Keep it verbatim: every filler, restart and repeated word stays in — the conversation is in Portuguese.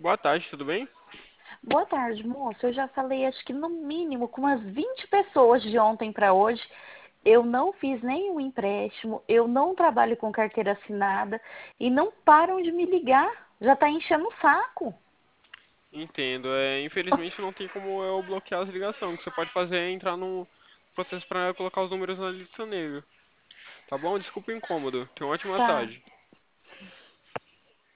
Boa tarde, tudo bem? Boa tarde, moço. Eu já falei, acho que no mínimo, com umas vinte pessoas de ontem para hoje. Eu não fiz nenhum empréstimo, eu não trabalho com carteira assinada e não param de me ligar. Já está enchendo o saco. Entendo. É, infelizmente não tem como eu bloquear as ligações. O que você pode fazer é entrar no processo para colocar os números na lista negra. Tá bom? Desculpa o incômodo. Tenha uma ótima Tá. tarde.